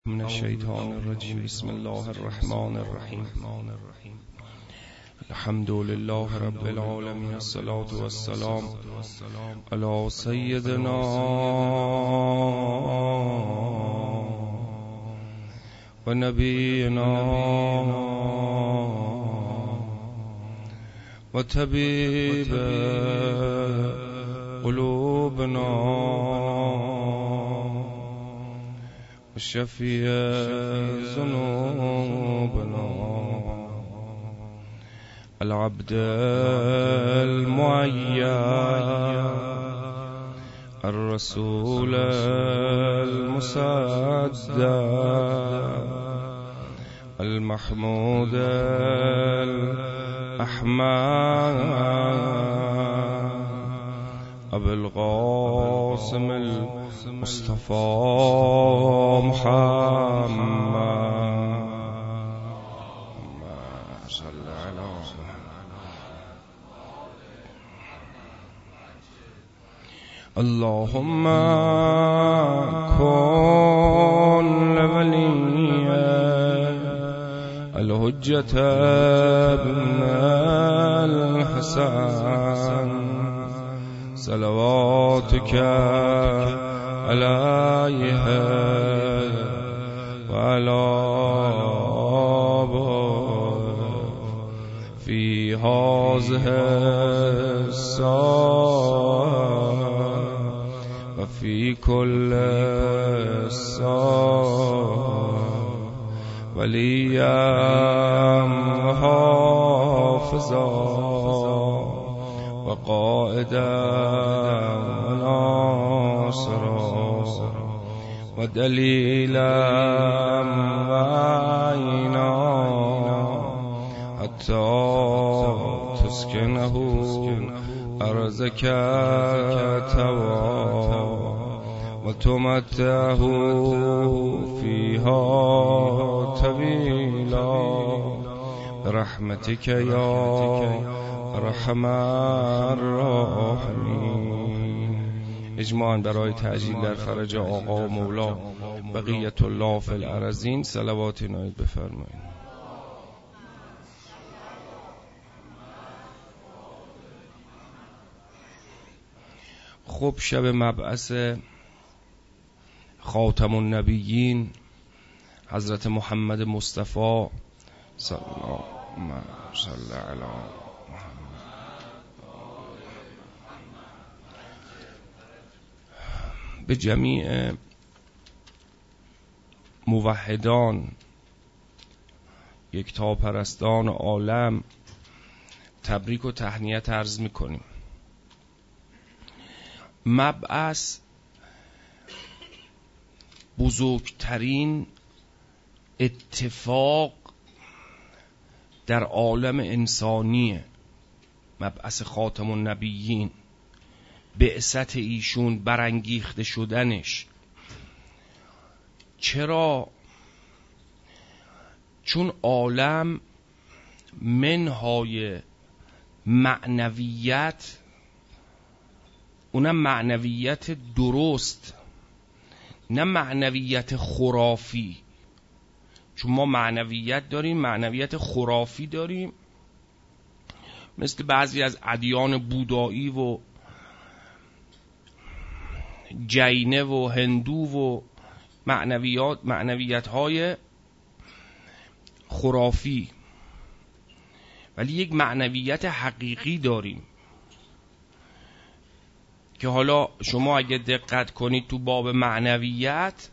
من الشیطان الرجیم. بسم الله الرحمن الرحیم. الحمد لله رب العالمین، الصلاة والسلام علی سیدنا و نبینا و طبیب قلوبنا شفیع ذنوبنا العبد المعید الرسول المصدق المحمود الأحمد أبي القاسم المصطفى محمد صل على اللهم كن لولي الحجة ابن الحسن صلواتك عليه وعلى آبائه في هذه الساعة وفي كل ساعة وليا وحافظا وقائدا وناصرا ودليلا وعينا حتى تسكنه أرضك توا وتمتعه فيها طويلا برحمتك يا ارحم الراحمین. اجماعاً برای تعجیل در فرج آقا و مولا بقیت الله فی الارضین صلوات عنایت بفرمایید. خب، شب مبعث خاتم النبیین حضرت محمد مصطفی صلی الله علیه به جمیع موحدان یکتاپرستان عالم تبریک و تهنیت عرض می‌کنیم. مبعث بزرگترین اتفاق در عالم انسانیه. مبعث خاتم النبیین، بعثت ایشون، برانگیخته شدنش. چرا؟ چون عالم منهای معنویت، اونم معنویت درست، نه معنویت خرافی. چون ما معنویت داریم، معنویت خرافی داریم، مثل بعضی از ادیان بودایی و جینه و هندو و معنویت های خرافی. ولی یک معنویت حقیقی داریم که حالا شما اگه دقت کنید تو باب معنویت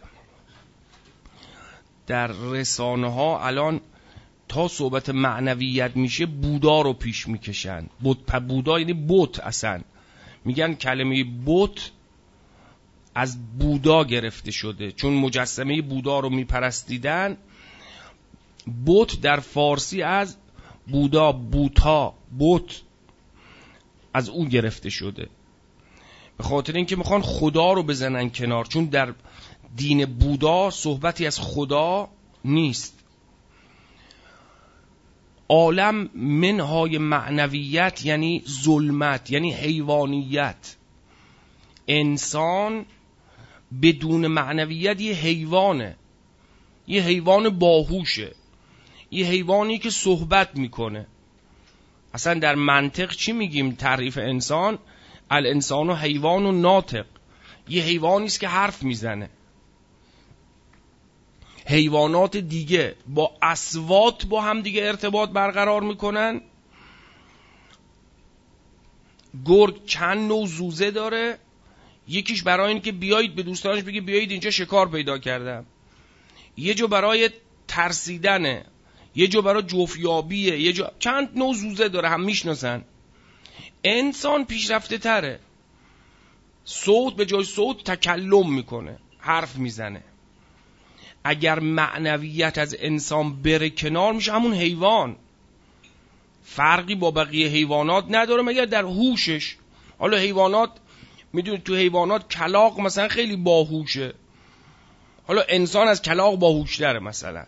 در رسانه ها الان تا صحبت معنویت میشه بودا رو پیش میکشن. بودا یعنی بت، اصلا میگن کلمه بت از بودا گرفته شده، چون مجسمه بودا رو میپرستیدن. بت در فارسی از بودا، بوتا، بت از اون گرفته شده. به خاطر اینکه میخوان خدا رو بزنن کنار، چون در دین بودا صحبتی از خدا نیست. عالم منهای معنویت یعنی ظلمت، یعنی حیوانیت. انسان بدون معنویت یه حیوانه. یه حیوان باهوشه، یه حیوانی که صحبت میکنه. اصلا در منطق چی میگیم تعریف انسان؟ الانسان و حیوان و ناطق، یه حیوانی است که حرف میزنه. حیوانات دیگه با اصوات با هم دیگه ارتباط برقرار میکنن. گرگ چند نوع زوزه داره، یکیش برای این که بیایید به دوستانش بگه بیایید اینجا شکار پیدا کردم، یه جو برای ترسیدنه، یه جو برای جفیابیه، یه جو چند نوع زوزه داره، هم میشناسن. انسان پیشرفته تره، صوت به جای صوت تکلم میکنه، حرف میزنه. اگر معنویت از انسان بره کنار میشه همون حیوان، فرقی با بقیه حیوانات نداره مگر در هوشش. حالا حیوانات میدونید تو حیوانات کلاغ مثلا خیلی باهوشه، حالا انسان از کلاغ باهوشتره. مثلا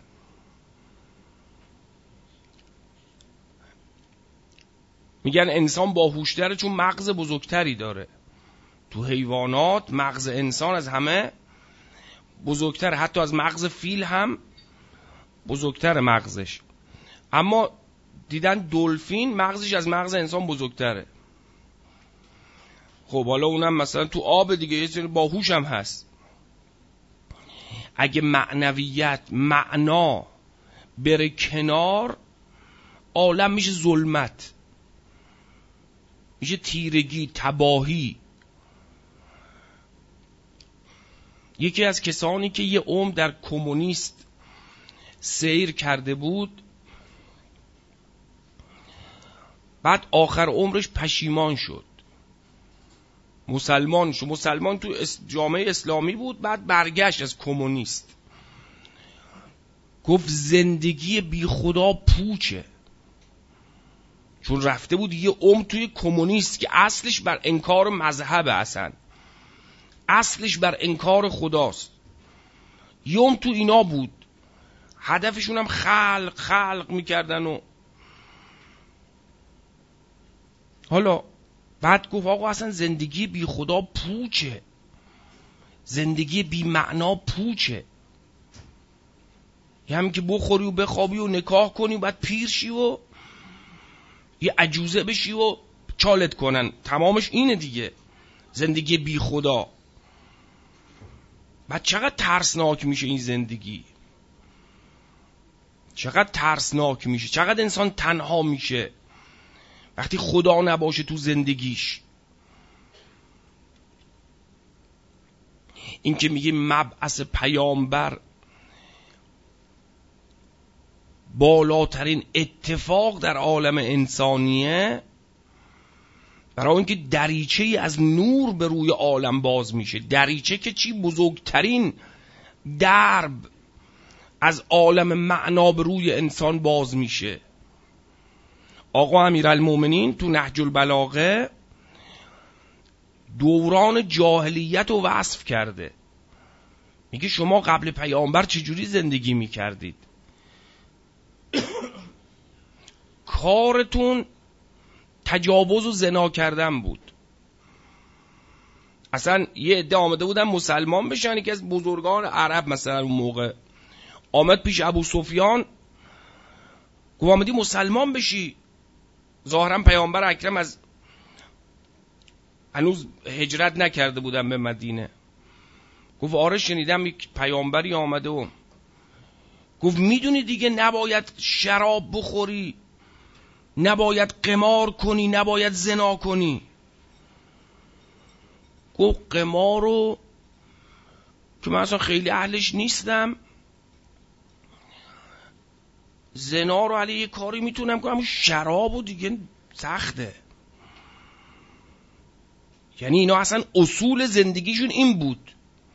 میگن انسان باهوشتره چون مغز بزرگتری داره. تو حیوانات مغز انسان از همه بزرگتره، حتی از مغز فیل هم بزرگتره مغزش. اما دیدن دلفین مغزش از مغز انسان بزرگتره. خب حالا اونم مثلا تو آب دیگه یه سری باهوش هم هست. اگه معنویت، معنا بره کنار، عالم میشه ظلمت، میشه تیرگی، تباهی. یکی از کسانی که یه عمر در کمونیست سیر کرده بود، بعد آخر عمرش پشیمان شد، مسلمان شد. مسلمان تو جامعه اسلامی بود، بعد برگشت از کمونیست. گفت زندگی بی خدا پوچه، چون رفته بود یه عمر توی کمونیست که اصلش بر انکار مذهبه، اصلا اصلش بر انکار خداست. یه عمر تو اینا بود، هدفشون هم خلق میکردن. و حالا بعد گفت آقا اصلا زندگی بی خدا پوچه، زندگی بی معنا پوچه. یه همین که بخوری و بخوابی و نکاح کنی و بعد پیر شی و یه عجوزه بشی و چالت کنن، تمامش اینه دیگه، زندگی بی خدا. بعد چقدر ترسناک میشه این زندگی، چقدر ترسناک میشه، چقدر انسان تنها میشه وقتی خدا نباشه تو زندگیش. این که میگه مبعث پیامبر بالاترین اتفاق در عالم انسانیه، برای اینکه دریچه از نور به روی عالم باز میشه. دریچه که چی؟ بزرگترین درب از عالم معنا به روی انسان باز میشه. آقا امیرالمومنین تو نهج البلاغه دوران جاهلیت رو وصف کرده. میگه شما قبل پیامبر چجوری زندگی میکردید؟ کارتون تجاوز و زنا کردن بود. اصلا یه عده آمده بودن مسلمان بشن، یکی از بزرگان عرب مثلا اون موقع آمد پیش ابو سفیان، گفت آمدی مسلمان بشی؟ ظاهرا پیامبر اکرم از هنوز هجرت نکرده بودن به مدینه. گفت آره شنیدم یک پیامبری آمده. و گفت میدونی دیگه نباید شراب بخوری، نباید قمار کنی، نباید زنا کنی. گفت قمار رو که من اصلا خیلی اهلش نیستم، زنا رو علی یه کاری میتونم کنم، شراب رو دیگه سخته. یعنی اینا اصلا اصول زندگیشون این بود،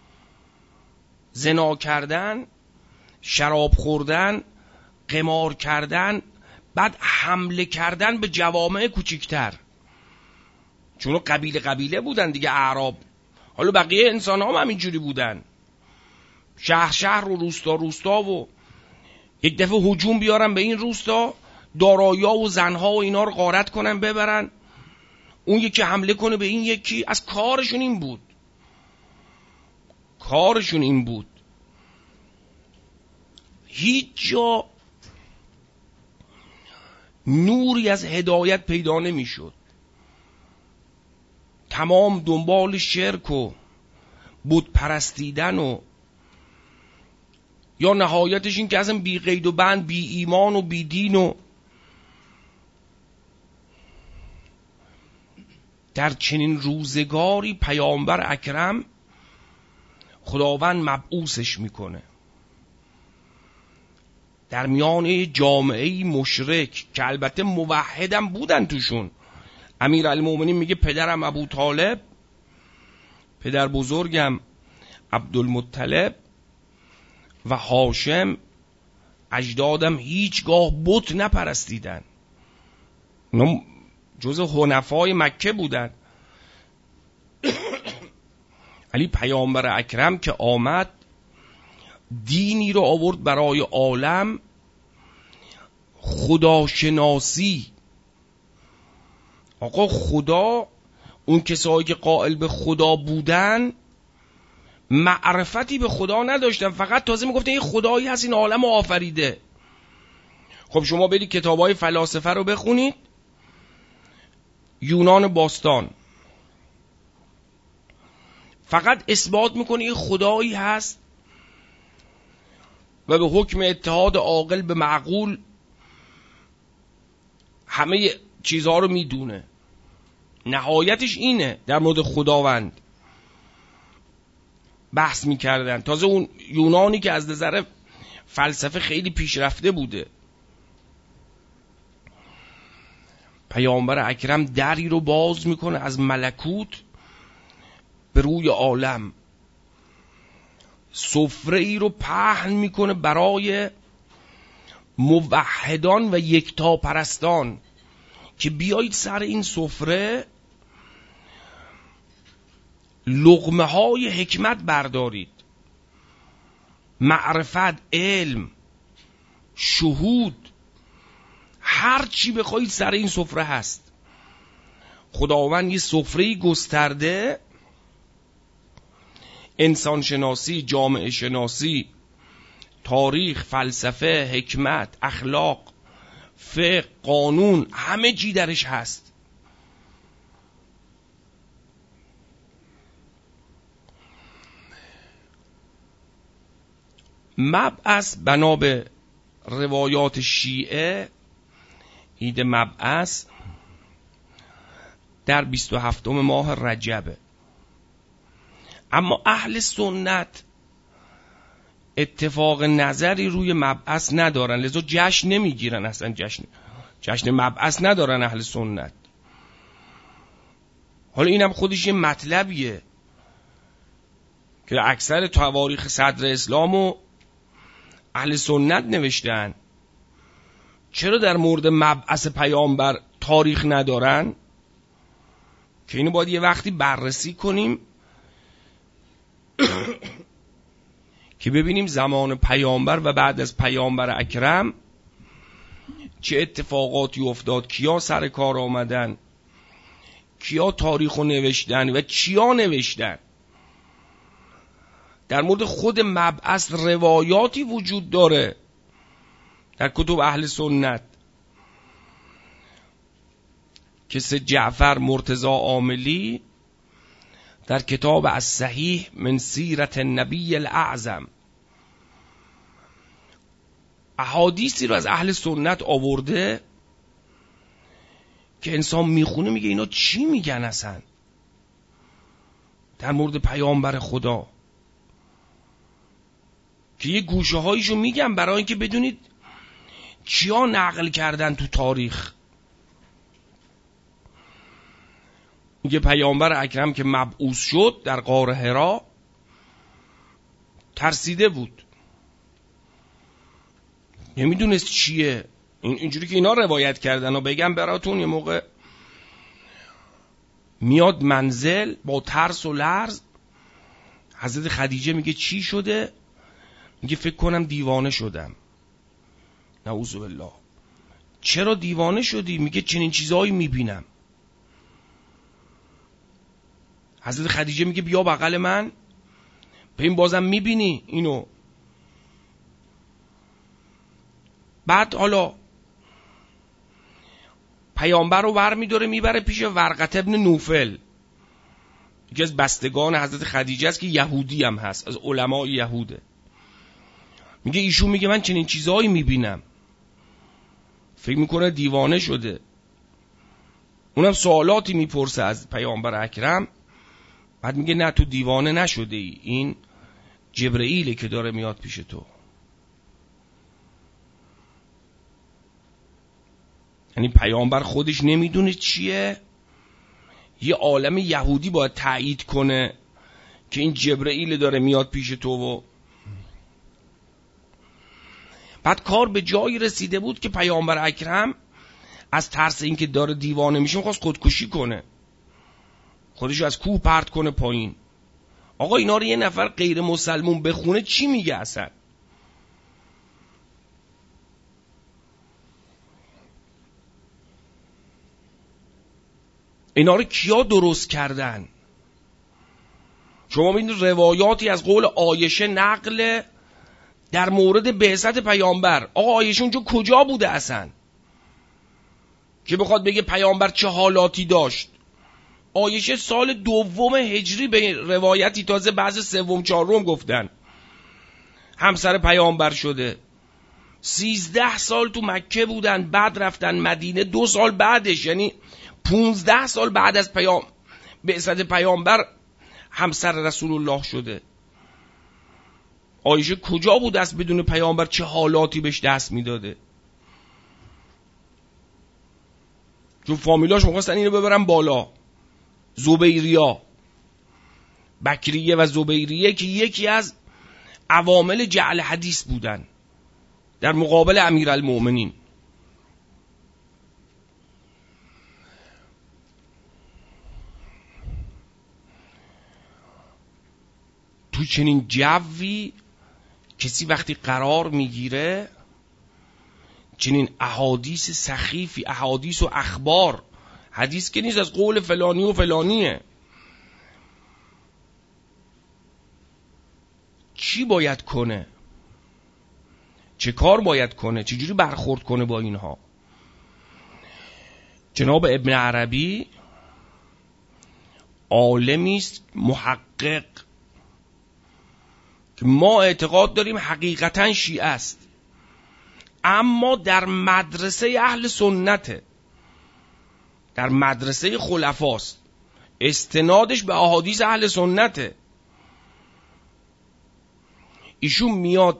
زنا کردن، شراب خوردن، قمار کردن، بعد حمله کردن به جوامع کوچکتر، چون قبیله بودن دیگه اعراب. حالا بقیه انسان هم همینجوری بودن، شهر و روستا و یک دفعه هجوم بیارن به این روستا، دارایی‌ها و زنها و اینا رو غارت کنن ببرن، اون یکی حمله کنه به این یکی. از کارشون این بود، کارشون این بود. هیچ جا نوری از هدایت پیدا نمیشد. تمام دنبال شرک و بت پرستیدن و یا نهایتش این که اصلا بی قید و بند، بی ایمان و بی دین. و در چنین روزگاری پیامبر اکرم خداوند مبعوثش میکنه در میان جامعه مشرک که البته موحدم بودن توشون. امیرالمومنین میگه پدرم ابو طالب، پدر بزرگم عبدالمطلب و هاشم، اجدادم هیچگاه بت نپرستیدن. اونا جز حنفای مکه بودن. ولی پیامبر اکرم که آمد دینی رو آورد برای عالم، خداشناسی. آقا خدا، اون کسایی که قائل به خدا بودن معرفتی به خدا نداشتن، فقط تازه میگفتن این خدایی هست این عالم رو آفریده. خب شما برید کتابای فلاسفه رو بخونید، یونان باستان فقط اثبات میکنه این خدایی هست و به حکم اتحاد عاقل به معقول همه چیزها رو میدونه. نهایتش اینه. در مورد خداوند بحث میکردن. تازه اون یونانی که از نظر فلسفه خیلی پیشرفته بوده. پیامبر اکرم دری رو باز میکنه از ملکوت به روی عالم، سفره ای رو پهن میکنه برای موحدان و یکتا پرستان که بیایید سر این سفره لقمه های حکمت بردارید، معرفت، علم، شهود، هر چی بخواید سر این سفره هست. خداوند یه سفره‌ای گسترده، انسان شناسی، جامعه شناسی، تاریخ، فلسفه، حکمت، اخلاق، فقه، قانون، همه چی درش هست. مبعث بنا به روایات شیعه، عید مبعث در 27 ماه رجبه. اما اهل سنت اتفاق نظری روی مبعث ندارن، لذا جشن نمیگیرن. اصلا جشن مبعث ندارن اهل سنت. حالا اینم خودش یه مطلبیه که اکثر تواریخ صدر اسلام و اهل سنت نوشتن. چرا در مورد مبعث پیامبر تاریخ ندارن؟ که اینو باید یه وقتی بررسی کنیم که ببینیم زمان پیامبر و بعد از پیامبر اکرم چه اتفاقاتی افتاد، کیا سر کار آمدن، کیا تاریخو نوشتن و چیا نوشتن. در مورد خود مبعث روایاتی وجود داره در کتب اهل سنت که سید جعفر مرتضی عاملی در کتاب الصحیح من سیرت النبی الاعظم احادیثی رو از اهل سنت آورده که انسان میخونه میگه اینا چی میگن اصلا در مورد پیامبر خدا، که یه گوشه هایشو میگم برای اینکه بدونید چیا نقل کردن تو تاریخ. میگه پیامبر اکرم که مبعوث شد در غار حرا ترسیده بود، نمیدونست چیه. اینجوری که اینا روایت کردن و بگم براتون، یه موقع میاد منزل با ترس و لرز. حضرت خدیجه میگه چی شده؟ میگه فکر کنم دیوانه شدم. نعوذ بالله. چرا دیوانه شدی؟ میگه چنین چیزایی میبینم. حضرت خدیجه میگه بیا بغل من، به این بازم میبینی اینو؟ بعد حالا پیامبر رو برمی‌داره میبره پیش ورقه ابن نوفل، یکی از بستگان حضرت خدیجه است که یهودی هم هست، از علمای یهوده. میگه ایشون میگه من چنین چیزهایی میبینم، فکر میکنه دیوانه شده. اونم سوالاتی میپرسه از پیامبر اکرم، بعد میگه نه تو دیوانه نشده ای، این جبرئیله که داره میاد پیش تو. یعنی پیامبر خودش نمیدونه چیه، یه عالم یهودی باید تایید کنه که این جبرئیل داره میاد پیش تو. و بعد کار به جایی رسیده بود که پیامبر اکرم از ترس اینکه داره دیوانه میشه میخواست خودکشی کنه، خودشو از کوه پرت کنه پایین. آقا اینا رو یه نفر غیر مسلمون بخونه چی میگه اصلا؟ اینا رو کیا درست کردن؟ شما ببینید روایاتی از قول عایشه نقل در مورد بعثت پیامبر. آقا عایشه اونجا کجا بوده اصلا که بخواد بگه پیامبر چه حالاتی داشت؟ عایشه سال 2 هجری به روایتی تازه بعض 3 4 گفتن همسر پیامبر شده. 13 سال تو مکه بودن، بعد رفتن مدینه 2 سال بعدش، یعنی 15 سال بعد از بعثت پیامبر همسر رسول الله شده. عایشه کجا بود است بدون پیامبر چه حالاتی بهش دست میداده؟ چون فامیلاش می‌خواستن اینو ببرن بالا. زبیریا، بکریه و زبیریه که یکی از عوامل جعل حدیث بودن در مقابل امیرالمؤمنین. تو چنین جوی کسی وقتی قرار میگیره چنین احادیث سخیفی، احادیث و اخبار، حدیث که نیست از قول فلانی و فلانیه، چی باید کنه؟ چه کار باید کنه؟ چجوری برخورد کنه با اینها؟ جناب ابن عربی عالمی است محقق که ما اعتقاد داریم حقیقتا شیعه است، اما در مدرسه اهل سنته، در مدرسه خلفاست، استنادش به احادیث اهل سنته. ایشون میاد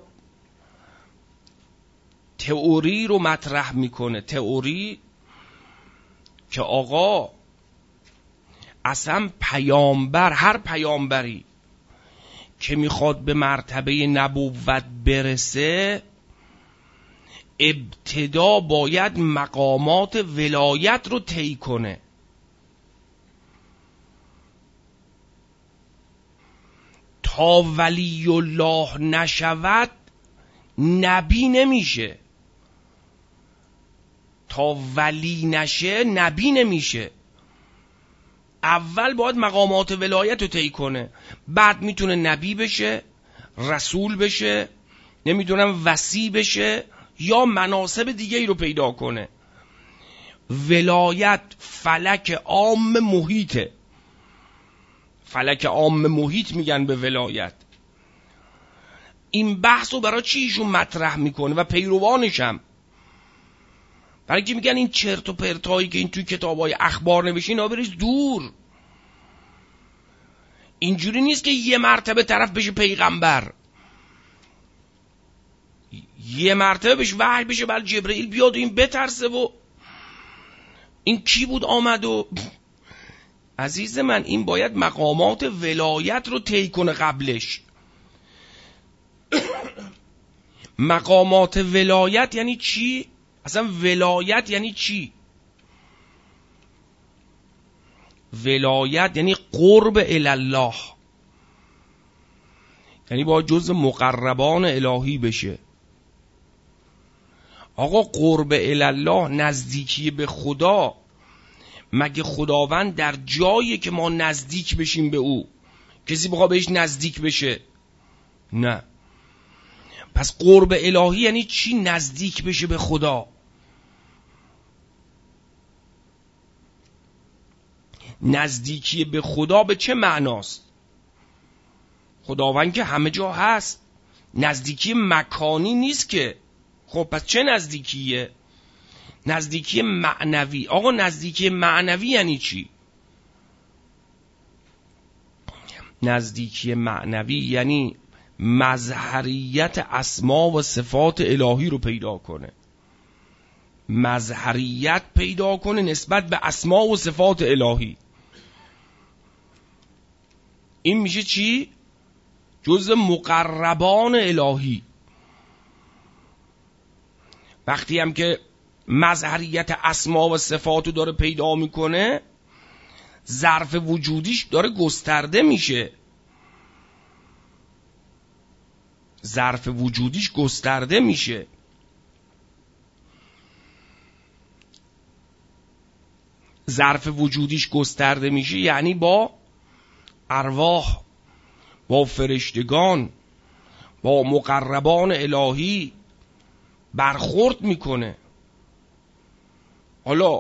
تئوری رو مطرح میکنه، تئوری که آقا اصلا پیامبر، هر پیامبری که میخواد به مرتبه نبوت برسه ابتدا باید مقامات ولایت رو طی کنه. تا ولی الله نشود نبی نمیشه، تا ولی نشه نبی نمیشه. اول باید مقامات ولایت رو طی کنه، بعد میتونه نبی بشه، رسول بشه، نمیدونم وصی بشه یا مناصب دیگه ای رو پیدا کنه. ولایت فلک عام محیطه، فلک عام محیط میگن به ولایت. این بحث رو برای چی ایشون مطرح میکنه و پیروانش هم؟ برای که میگن این چرت و پرتایی که این توی کتابای اخبار نوشته اینا بریز دور. اینجوری نیست که یه مرتبه طرف بشه پیغمبر، یه مرتبه بهش وحی بشه، بعد جبرئیل بیاد و این بترسه و این کی بود آمد و عزیز من این باید مقامات ولایت رو طی کنه قبلش. مقامات ولایت یعنی چی؟ اصلا ولایت یعنی چی؟ ولایت یعنی قرب الله، یعنی باید جزء مقربان الهی بشه. آقا قرب الله، نزدیکی به خدا، مگه خداوند در جایی که ما نزدیک بشیم به او کسی بخواد بهش نزدیک بشه؟ نه. پس قرب الهی یعنی چی؟ نزدیک بشه به خدا. نزدیکی به خدا به چه معناست؟ خداوند که همه جا هست، نزدیکی مکانی نیست که. خب پس چه نزدیکیه؟ نزدیکی معنوی. آقا نزدیکی معنوی یعنی چی؟ نزدیکی معنوی یعنی مظهریت اسما و صفات الهی رو پیدا کنه، مظهریت پیدا کنه نسبت به اسما و صفات الهی. این میشه چی؟ جزء مقربان الهی. وقتی هم که مظهریت اسما و صفاتو داره پیدا میکنه، ظرف وجودیش داره گسترده میشه، ظرف وجودیش گسترده میشه. ظرف وجودیش گسترده میشه یعنی با ارواح، با فرشتگان، با مقربان الهی برخورد میکنه. حالا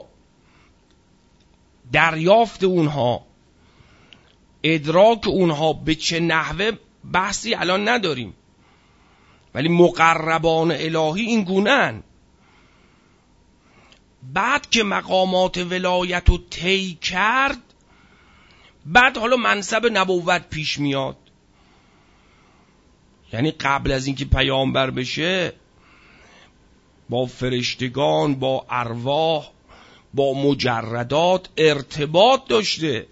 دریافت اونها، ادراک اونها به چه نحوه بحثی الان نداریم، ولی مقربان الهی این گونه‌اند. بعد که مقامات ولایت رو طی کرد، بعد حالا منصب نبوت پیش میاد. یعنی قبل از اینکه پیامبر بشه با فرشتگان، با ارواح، با مجردات ارتباط داشته.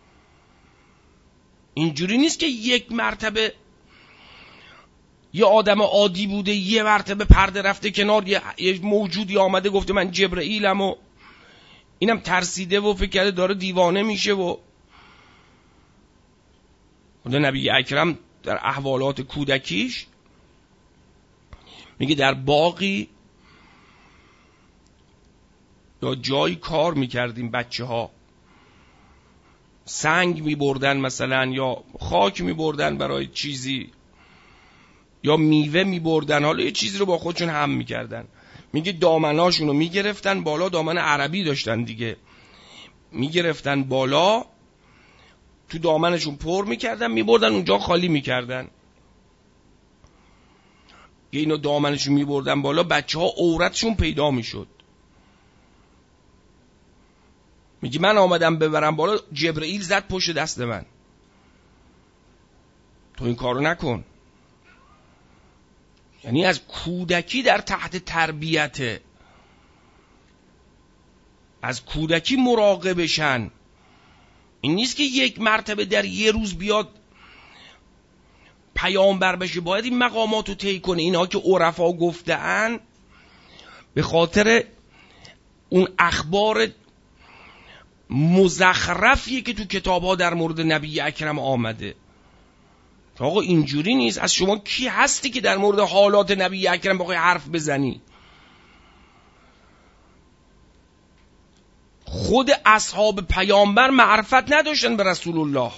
اینجوری نیست که یک مرتبه یه آدم عادی بوده، یه مرتبه پرده رفته کنار، یه موجودی آمده گفته من جبرئیلم و اینم ترسیده و فکر کرده داره دیوانه میشه. و نبی اکرم در احوالات کودکیش میگه در باقی یا جایی کار میکردیم، بچه ها سنگ میبردن مثلا یا خاک میبردن برای چیزی یا میوه میبردن، حالا یه چیزی رو با خودشون هم میکردن. میگه دامناشون رو میگرفتن بالا، دامن عربی داشتن دیگه، میگرفتن بالا تو دامنشون پر میکردن میبردن اونجا خالی میکردن. یه اینو دامنشون میبردن بالا، بچه ها عورتشون پیدا میشد. میگه من آمدم ببرم بالا، جبرئیل زد پشت دست من، تو این کارو نکن. یعنی از کودکی در تحت تربیته، از کودکی مراقبشن. این نیست که یک مرتبه در یه روز بیاد پیامبر بشه، باید این مقامات رو طی کنه. اینها که عرفا گفته‌اند به خاطر اون اخبار مزخرفیه که تو کتاب‌ها در مورد نبی اکرم آمده. آقا اینجوری نیست. از شما کی هستی که در مورد حالات نبی اکرم بخوای حرف بزنی؟ خود اصحاب پیامبر معرفت نداشتن به رسول الله،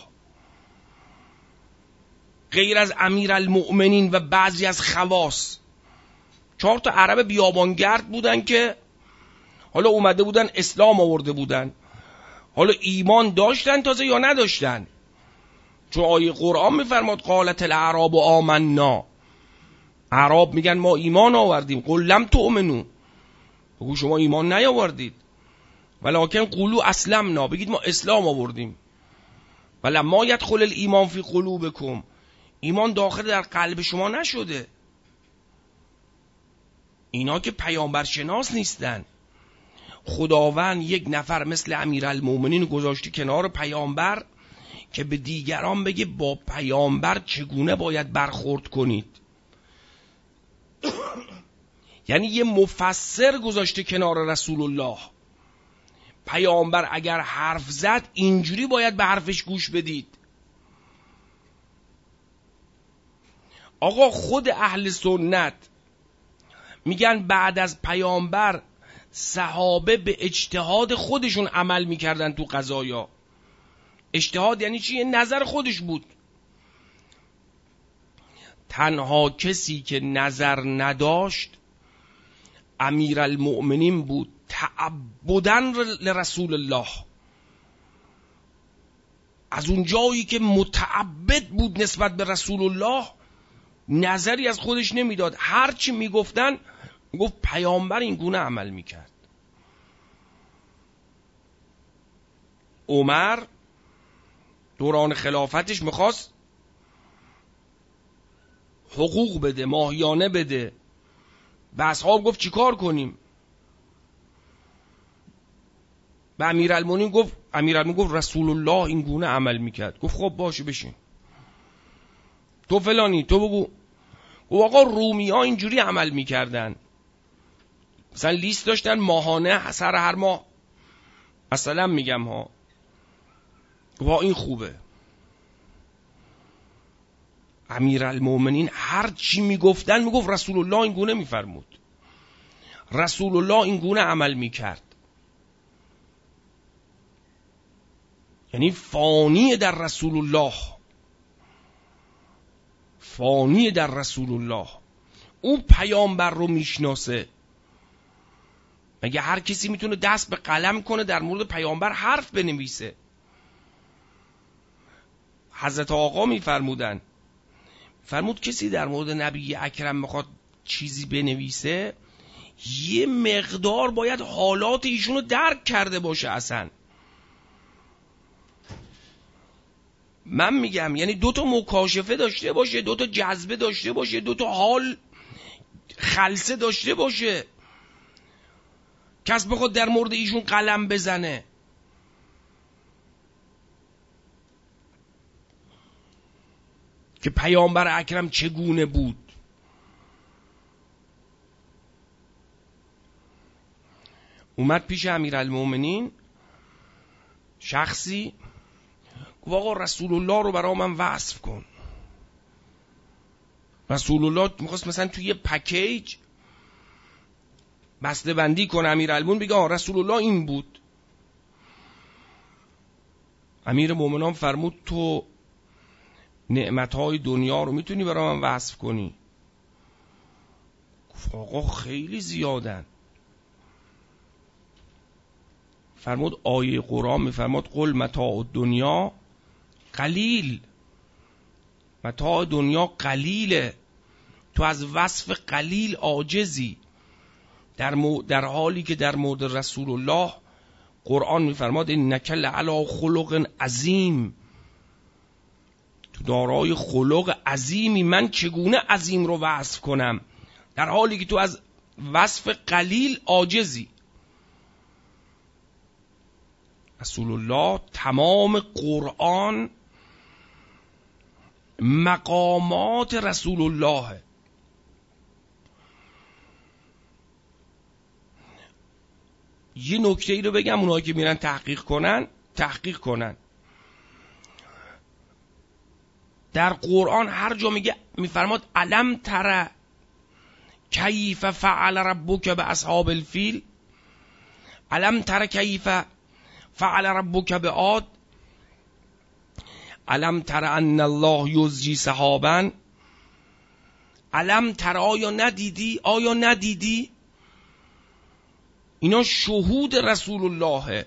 غیر از امیرالمؤمنین و بعضی از خواص. 4 تا عرب بیابانگرد بودن که حالا اومده بودن اسلام آورده بودن، حالا ایمان داشتن تازه یا نداشتن. چون آیه قرآن میفرماد قالت الاعراب آمنا، عرب میگن ما ایمان آوردیم. قل لم تؤمنوا، بگو شما ایمان نیاوردید. ولکن قولوا اسلمنا، بگید ما اسلام آوردیم. ولما یدخل الایمان فی قلوبکم، ایمان داخل در قلب شما نشده. اینا که پیامبر شناس نیستن. خداوند یک نفر مثل امیرالمؤمنین گذاشتی کنار پیامبر که به دیگران بگه با پیامبر چگونه باید برخورد کنید. یعنی یه مفسر گذاشته کنار رسول الله. پیامبر اگر حرف زد اینجوری باید به حرفش گوش بدید. آقا خود اهل سنت میگن بعد از پیامبر صحابه به اجتهاد خودشون عمل میکردن تو قضایا. اجتهاد یعنی چی؟ نظر خودش بود. تنها کسی که نظر نداشت امیرالمؤمنین بود، تعبداً لرسول الله. از اون جایی که متعبد بود نسبت به رسول الله نظری از خودش نمیداد، هرچی میگفتن گفت پیامبر این گونه عمل میکرد. عمر دوران خلافتش میخواست حقوق بده، ماهیانه بده، به اصحاب گفت چیکار کنیم؟ به امیرالمومنین گفت رسول الله این گونه عمل میکرد. گفت خب باشه بشین، تو فلانی تو بگو. گفت آقا رومی ها اینجوری عمل میکردن، مثلا لیست داشتن ماهانه سر هر ماه، مثلا میگم ها، گفت این خوبه. امیرالمومنین هر چی میگفتن میگفت رسول الله این گونه میفرمود، رسول الله این گونه عمل میکرد. یعنی فانی در رسول الله، فانی در رسول الله. اون پیامبر رو میشناسه. مگه هر کسی میتونه دست به قلم کنه در مورد پیامبر حرف بنویسه؟ حضرت آقا میفرمود کسی در مورد نبی اکرم میخواد چیزی بنویسه یه مقدار باید حالات ایشونو درک کرده باشه. اصلا من میگم یعنی 2 تا مکاشفه داشته باشه، 2 تا جذبه داشته باشه، 2 تا حال خلسه داشته باشه، کس بخواد در مورد ایشون قلم بزنه. که پیامبر اکرم چگونه بود. اومد پیش امیرالمومنین شخصی، گفت آقا رسول الله رو برای من وصف کن. رسول الله میخواست مثلا توی یه پکیج بسته بندی کنه، امیرالمومنین بگه رسول الله این بود. امیر مومنان فرمود تو نعمتهای دنیا رو میتونی برای من وصف کنی؟ گفت آقا خیلی زیادن. فرمود آیه قرآن میفرماد قل متاع دنیا قلیل، متاع دنیا قلیله، تو از وصف قلیل عاجزی. در حالی که در مورد رسول الله قرآن میفرماد انک لعلی خلق عظیم، تو دارای خلق عظیمی، من چگونه عظیم رو وصف کنم در حالی که تو از وصف قلیل عاجزی. رسول الله تمام قرآن مقامات رسول الله. یه نکته ای رو بگم، اونایی که میرن تحقیق کنن. در قرآن هر جا میفرماد الم تر کیف فعل ربک باصحاب الفیل، الم تر کیف فعل ربک بعاد، الم تر ان الله یزجی سحابا، الم تر آیا ندیدی؟ اینا شهود رسول الله.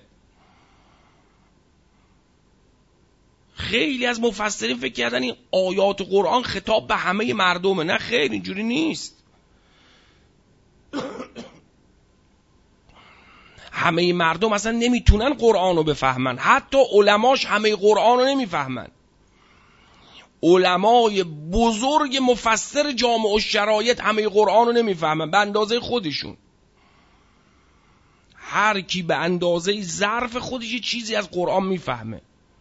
خیلی از مفسرین فکر کردن این آیات قرآن خطاب به همه مردمه. نه خیر، اینجوری نیست. همه مردم اصلا نمیتونن قرآن رو بفهمن، حتی علماش همه قرآن رو نمیفهمن. علمای بزرگ مفسر جامع الشرایط همه قرآن رو نمیفهمن به اندازه خودشون. هر کی به اندازه ظرف خودش یه چیزی از قرآن میفهمه.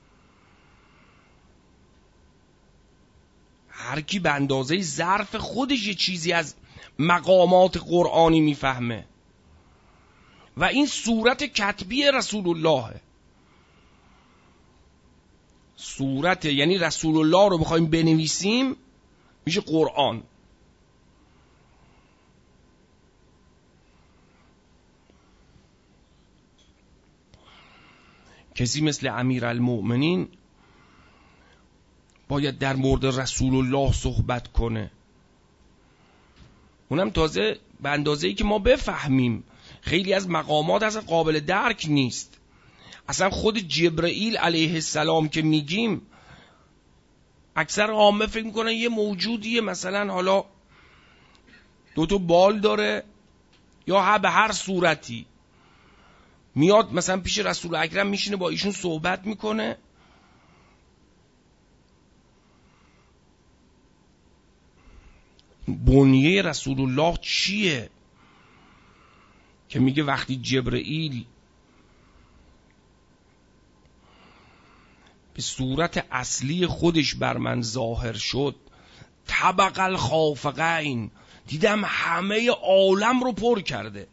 هر کی به اندازه ظرف خودش یه چیزی از مقامات قرآنی میفهمه. و این صورت کتبی رسول الله. صورت یعنی رسول الله رو بخوایم بنویسیم میشه قرآن. کسی مثل امیرالمؤمنین باید در مورد رسول الله صحبت کنه، اونم تازه به اندازه‌ای که ما بفهمیم. خیلی از مقامات اصلا قابل درک نیست. اصلا خود جبرئیل علیه السلام که میگیم، اکثر عامه فکر میکنن یه موجودیه، مثلا حالا 2 بال داره یا به هر صورتی میاد مثلا پیش رسول اکرم میشینه با ایشون صحبت میکنه. بنیه رسول الله چیه که میگه وقتی جبرئیل به صورت اصلی خودش بر من ظاهر شد، طبق الخافقین، دیدم همه عالم رو پر کرده.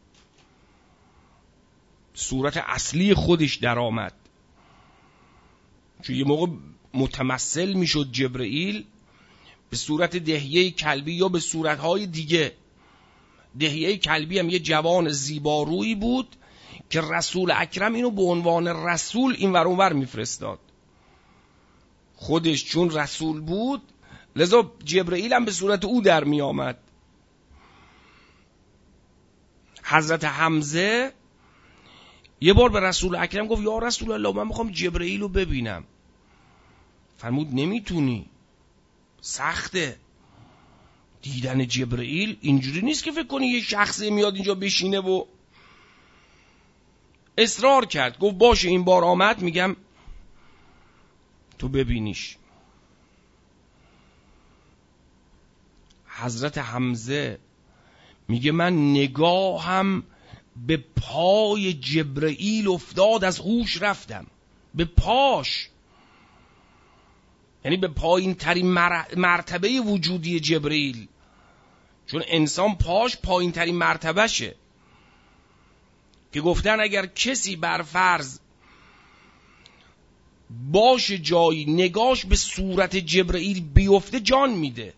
صورت اصلی خودش در آمد، چون یه موقع متمثل میشد جبرئیل به صورت دحیه کلبی یا به صورتهای دیگه. دحیه کلبی هم یه جوان زیبارویی بود که رسول اکرم اینو به عنوان رسول این ور اون ور میفرستاد. خودش چون رسول بود لذا جبرئیل هم به صورت او در می آمد. حضرت حمزه یه بار به رسول اکرم گفت یا رسول الله من میخوام جبرئیل رو ببینم. فرمود نمیتونی، سخته. دیدن جبرئیل اینجوری نیست که فکر کنی یه شخصی میاد اینجا بشینه و اصرار کرد. گفت باشه این بار آمد میگم تو ببینیش. حضرت حمزه میگه من نگاهم به پای جبرئیل افتاد، از هوش رفتم. به پاش، یعنی به پایین ترین مرتبه وجودی جبرئیل، چون انسان پاش پایین ترین مرتبه شه، که گفتن اگر کسی بر فرض باشه جایی نگاش به صورت جبرئیل بیفته جان میده.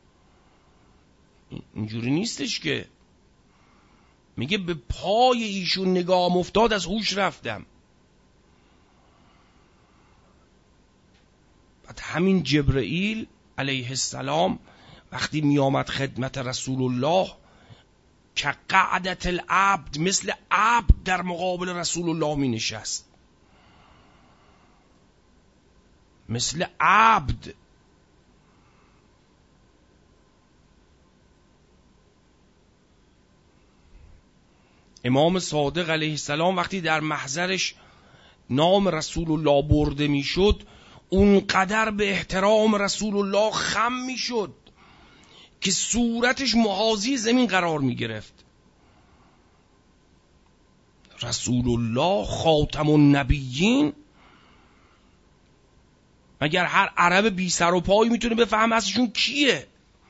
اینجوری نیستش که. میگه به پای ایشون نگاهم افتاد از هوش رفتم. بعد همین جبرئیل علیه السلام وقتی می آمد خدمت رسول الله که قعدت العبد، مثل عبد در مقابل رسول الله می نشست، مثل عبد. امام صادق علیه السلام وقتی در محضرش نام رسول الله برده می شد اونقدر به احترام رسول الله خم می شد که صورتش محاذی زمین قرار می گرفت. رسول الله خاتم النبیین، مگر هر عرب بی سر و پایی میتونه بفهم ازشون کیه؟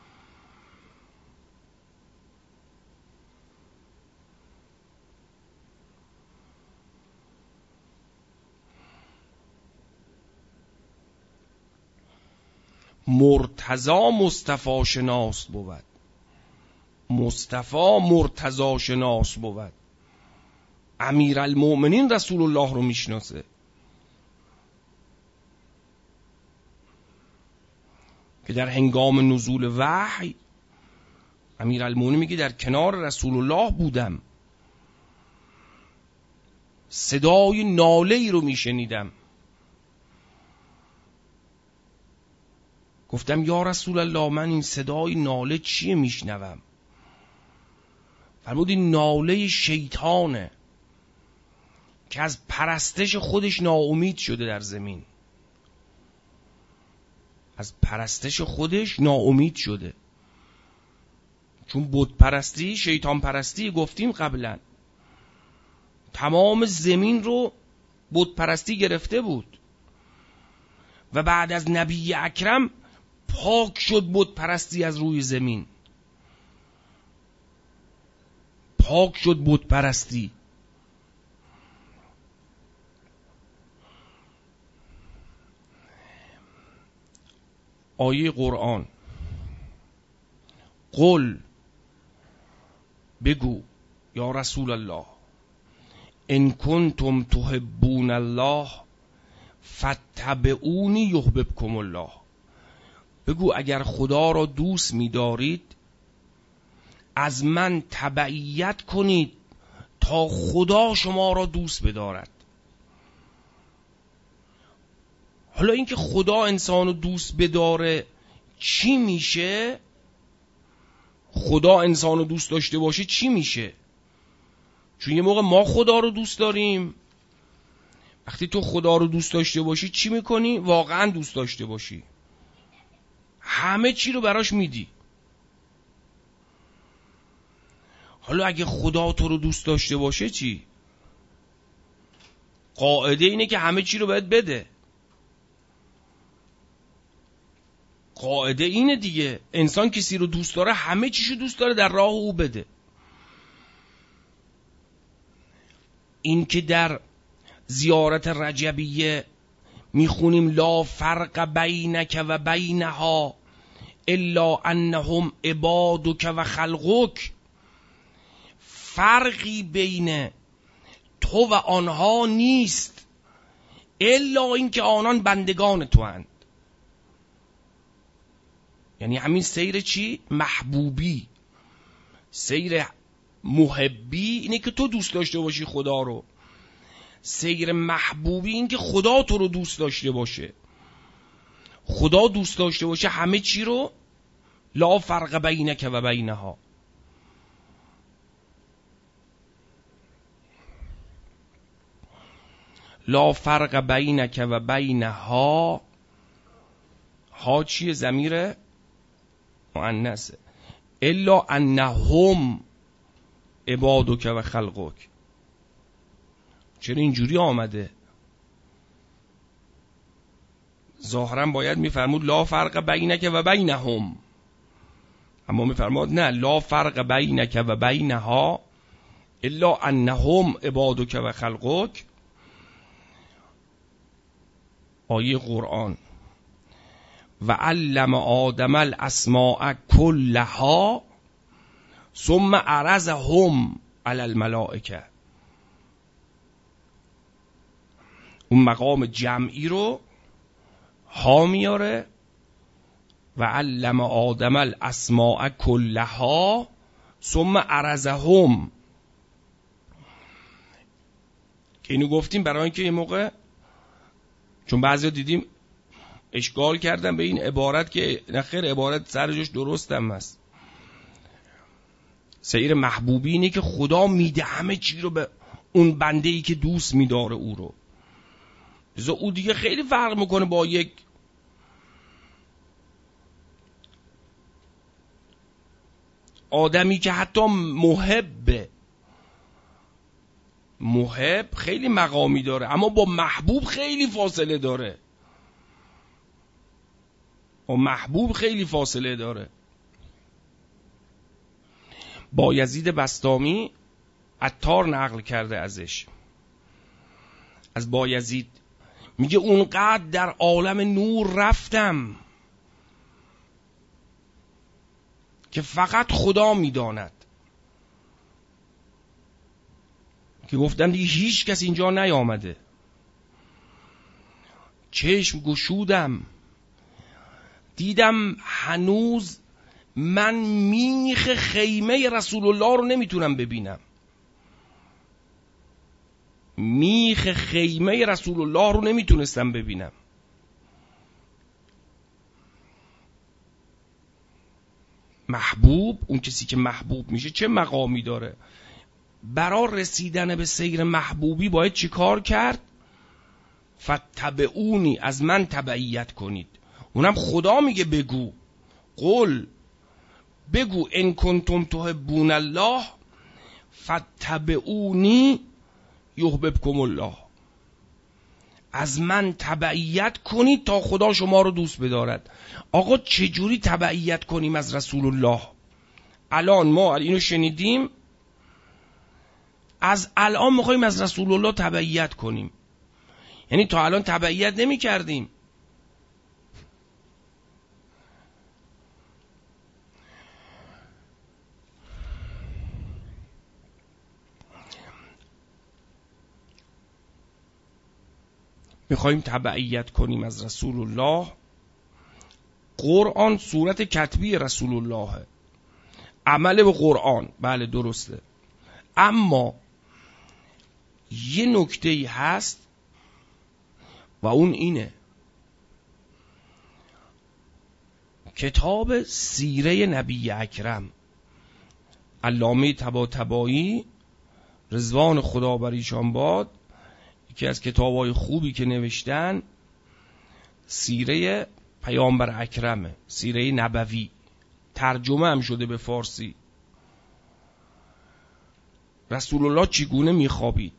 مرتضی مصطفی شناس بود، مصطفی مرتضی شناس بود. امیرالمؤمنین رسول الله رو میشناسه که در هنگام نزول وحی امیرالمؤمنین میگه در کنار رسول الله بودم، صدای ناله ای رو میشنیدم، گفتم یا رسول الله من این صدای ناله چیه میشنوم؟ فرمود این ناله شیطانه که از پرستش خودش ناامید شده در زمین، از پرستش خودش ناامید شده. چون بت پرستی، شیطان پرستی گفتیم قبلا، تمام زمین رو بت پرستی گرفته بود و بعد از نبی اکرم پاک شد بت پرستی از روی زمین، پاک شد بت پرستی. آیه قرآن قل، بگو یا رسول الله ان کنتم تحبون الله فاتبعونی یحببکم الله بگو اگر خدا را دوست می‌دارید از من تبعیت کنید تا خدا شما را دوست بدارد. حالا اینکه خدا انسان رو دوست بداره چی میشه؟ خدا انسان رو دوست داشته باشه چی میشه؟ چون یه موقع ما خدا رو دوست داریم. وقتی تو خدا رو دوست داشته باشی چی میکنی؟ واقعا دوست داشته باشی، همه چی رو براش میدی. حالا اگه خدا تو رو دوست داشته باشه چی؟ قاعده اینه که همه چی رو باید بده. قاعده اینه دیگه، انسان کسی رو دوست داره همه چیشو دوست داره در راه او بده. این که در زیارت رجبیه میخونیم لا فرق بینک و بینها الا انهم عبادک و خلقک، فرقی بین تو و آنها نیست الا اینکه آنان بندگان تو اند. یعنی همین سیر چی؟ محبوبی، سیر محبی اینه که تو دوست داشته باشی خدا رو، سیر محبوبی این که خدا تو رو دوست داشته باشه. خدا دوست داشته باشه همه چی رو لا فرق بینک و بینها. لا فرق بینک و بینها، ها چیه؟ ضمیر مؤنثه. الا انهم عبادک و خلقک. چرا اینجوری آمده؟ ظاهرا باید میفرمود لا فرق بینک و بینهم، اما میفرمود نه، لا فرق بینک و بینها الا انهم عبادک و خلقک. آیه قرآن و علم آدم الاسماء کلها ثم عرضهم علی الملائکه. اون مقام جمعی رو ها میاره و علم آدم الاسماء کلها ثم عرضهم، که اینو گفتیم برای اینکه یه موقع چون بعضیا دیدیم اشکال کردن به این عبارت که نخیر، عبارت سر جاش درست هم هست. سیر محبوبی اینه که خدا میده همه چی رو به اون بنده ای که دوست میداره او رو. بذار او دیگه خیلی فرق میکنه با یک آدمی که حتی محب خیلی مقامی داره اما با محبوب خیلی فاصله داره. با محبوب خیلی فاصله داره. بایزید بسطامی عطار نقل کرده ازش، از بایزید میگه اونقدر در عالم نور رفتم که فقط خدا میداند، که گفتم دیگه هیچ کس اینجا نیامده. چشم گشودم دیدم هنوز من میخ خیمه رسول الله رو نمیتونم ببینم. میخ خیمه رسول الله رو نمیتونستم ببینم. محبوب، اون کسی که محبوب میشه چه مقامی داره؟ برای رسیدن به سیر محبوبی باید چی کار کرد؟ فتبعونی، از من تبعیت کنید. اونم خدا میگه بگو، قل بگو ان کنتم تحبون الله فتبعونی یحببکم الله. از من تبعیت کنید تا خدا شما رو دوست بدارد. آقا چجوری تبعیت کنیم از رسول الله؟ الان ما اینو شنیدیم، از الان میخوایم از رسول الله تبعیت کنیم. یعنی تا الان تبعیت نمی کردیم. میخوایم تبعیت کنیم از رسول الله. قرآن صورت کتبی رسول الله، عمل به قرآن، بله درسته. اما یه نکته‌ای هست و اون اینه، کتاب سیره نبی اکرم علامه طباطبایی رضوان خدا بر ایشان باد، یکی از کتاب‌های خوبی که نوشتن سیره پیامبر اکرمه، سیره نبوی، ترجمه هم شده به فارسی. رسول الله چگونه میخوابید،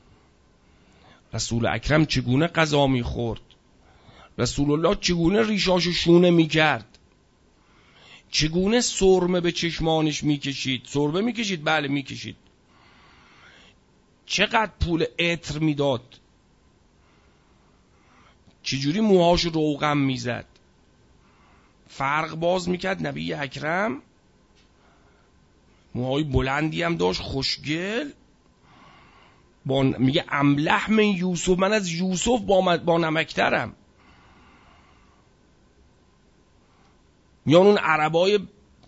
رسول اکرم چگونه غذا میخورد، رسول الله چگونه ریشاشو شونه میکرد، چگونه سرمه به چشمانش میکشید. سرمه میکشید؟ بله میکشید. چقدر پول عطر میداد، چجوری موهاش روغن میزد، فرق باز میکرد. نبی اکرم موهای بلندی هم داشت، خوشگل، میگه املح من یوسف، من از یوسف با نمکترم. میان اون عربای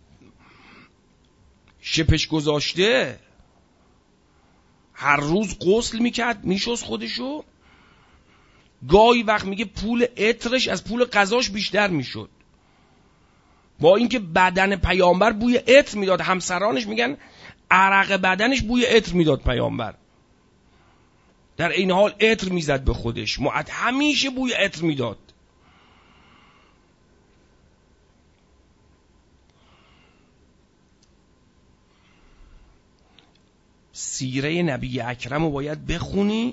شپش گذاشته هر روز غسل میکرد، میشست خودشو، گاهی وقت میگه پول عطرش از پول غذاش بیشتر میشد، با اینکه بدن پیامبر بوی عطر میداد. همسرانش میگن عرق بدنش بوی عطر میداد پیامبر، در این حال عطر میزد به خودش، همیشه بوی عطر میداد. سیره نبی اکرم رو باید بخونی،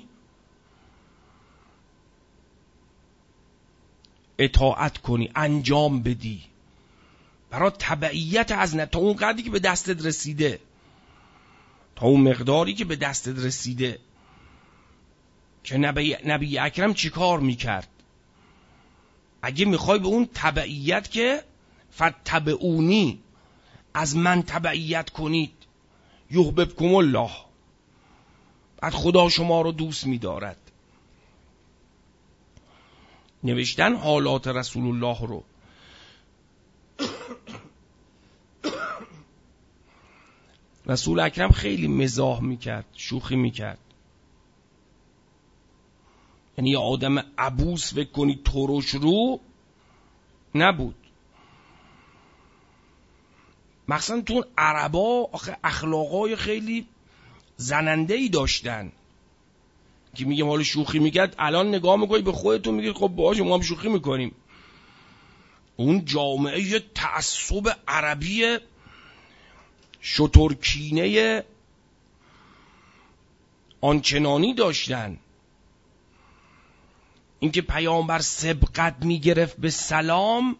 اطاعت کنی، انجام بدی، برای تبعیت از تا اون قدری که به دستت رسیده، تا اون مقداری که به دستت رسیده. که نبی اکرم چی کار میکرد؟ اگه میخوای به اون تبعیت که فتبعونی، از من تبعیت کنید، یحببکم الله، بعد خدا شما رو دوست می‌دارد. نوشتن حالات رسول الله رو. رسول اکرم خیلی مزاح میکرد، شوخی میکرد. یعنی یه آدم عبوس فکر کنی ترش رو نبود. مخصوصا تو عربا آخه اخلاقای خیلی زننده‌ای داشتن که میگه حالا شوخی میکرد، الان نگاه میکنی به خودتون میگی خب باشه ما هم شوخی میکنیم. اون جامعه تعصب عربی شترکینه آنچنانی داشتن، اینکه پیامبر سبقت میگرفت به سلام.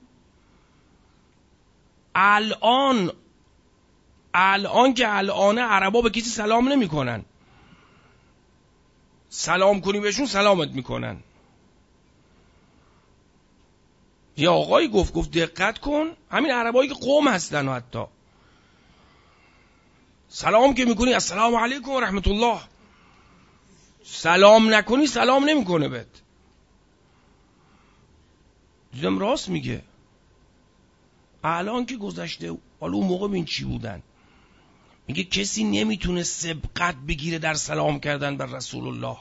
الان که الان عربا به کسی سلام نمی کنن، سلام کنی بهشون سلامت میکنن. یه آقایی گفت دقت کن، همین عربایی که قوم هستن و حتی سلام که میکنی السلام علیکم و رحمت الله، سلام نکنی سلام نمیکنه بهت. دیدم راست میگه. الان که گذشته، حالا اون موقع ببین چی بودن. میگه کسی نمیتونه سبقت بگیره در سلام کردن بر رسول الله.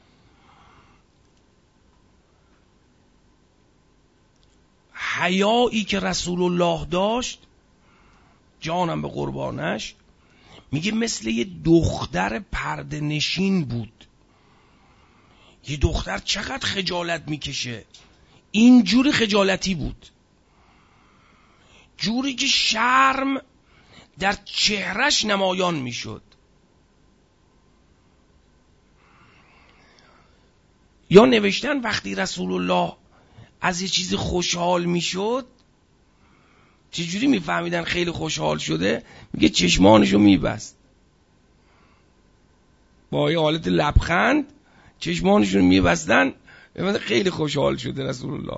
حیایی که رسول الله داشت، جانم به قربانش، میگه مثل یه دختر پرده نشین بود. یه دختر چقدر خجالت میکشه، اینجوری خجالتی بود، جوری که شرم در چهرش نمایان میشد. یا نوشتن وقتی رسول الله از یه چیزی خوشحال میشد، چجوری میفهمیدن خیلی خوشحال شده؟ میگه چشمانشو میبست، با یه حالت لبخند چشمانشون میبستن، خیلی خوشحال شده رسول الله.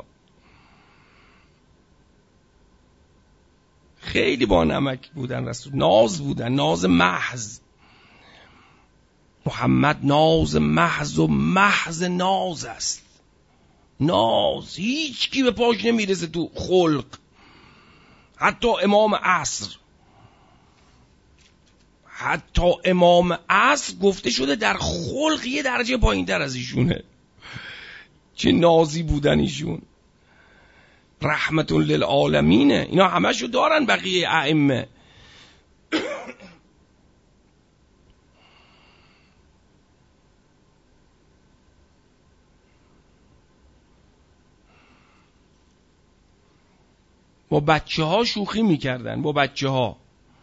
خیلی با نمک بودن رسول، ناز بودن، ناز محض. محمد ناز محض و محض ناز است. ناز هیچ کی به پاش نمیرسه تو خلق. حتی امام عصر گفته شده در خلق یه درجه پایین تر از ایشونه. چه نازی بودن ایشون، رحمت للعالمینه. اینا همشو دارن بقیه ائمه. با بچه ها شوخی میکردن، با بچه ها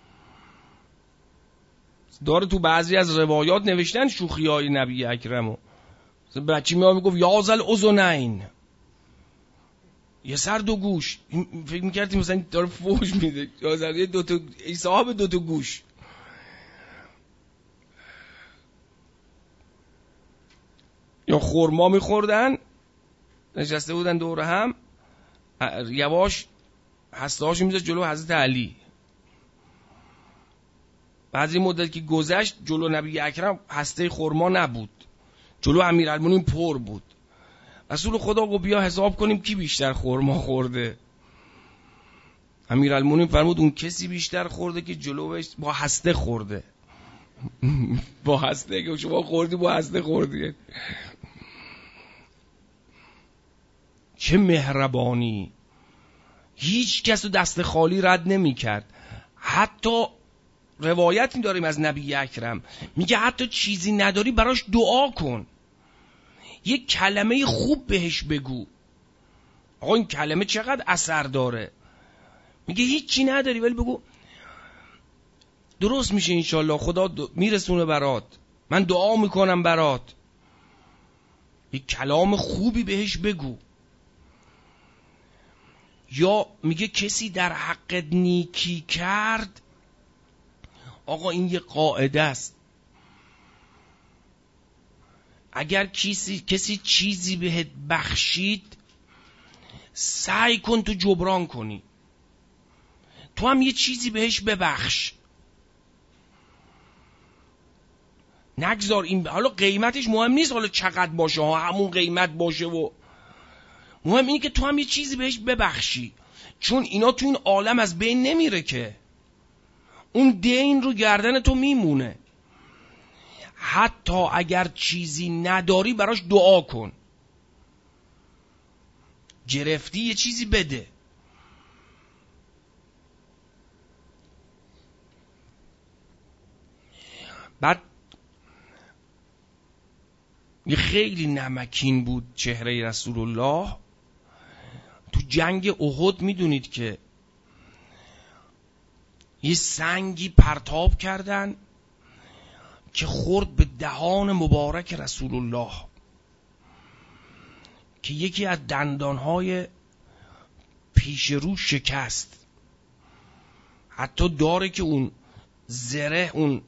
داره تو بعضی از روایات نوشتن شوخی های نبی اکرمو. بچه میگفت یازل اذنین، یه سر دو گوش. فکر میکردیم مثلا داره فوش میده، یازل دوتا صاحب دوتا گوش. یا خورما میخوردن، نشسته بودن دور هم، یواش هسته هاشو میذاشت جلو حضرت علی. بعد این مدت که گذشت جلو نبی اکرم هسته خورما نبود، جلو امیرالمومنین پر بود. رسول خدا گفت بیا حساب کنیم کی بیشتر خورما خورده. امیرالمومنین فرمود اون کسی بیشتر خورده که جلوش با هسته خورده. با هسته که شما خوردی، با هسته خوردی. چه مهربانی، هیچ کس رو دست خالی رد نمی کرد. حتی روایتی داریم از نبی اکرم، میگه حتی چیزی نداری براش دعا کن، یک کلمه خوب بهش بگو. آقا این کلمه چقدر اثر داره. میگه هیچی نداری ولی بگو درست میشه انشالله، خدا میرسونه برات، من دعا میکنم برات. یک کلام خوبی بهش بگو. یا میگه کسی در حق نیکی کرد، آقا این یه قاعده است، اگر کسی چیزی بهت بخشید سعی کن تو جبران کنی، تو هم یه چیزی بهش ببخش. نگذار این، حالا قیمتش مهم نیست، حالا چقدر باشه، همون قیمت باشه، و مهم اینه که تو هم یه چیزی بهش ببخشی، چون اینا تو این عالم از بین نمیره که، اون دین رو گردن تو میمونه. حتی اگر چیزی نداری براش دعا کن، گرفتی یه چیزی بده. بعد یه خیلی نمکین بود چهره رسول الله. تو جنگ احد میدونید که یه سنگی پرتاب کردن که خورد به دهان مبارک رسول الله، که یکی از دندانهای پیش رو شکست. حتی داره که اون زره، اون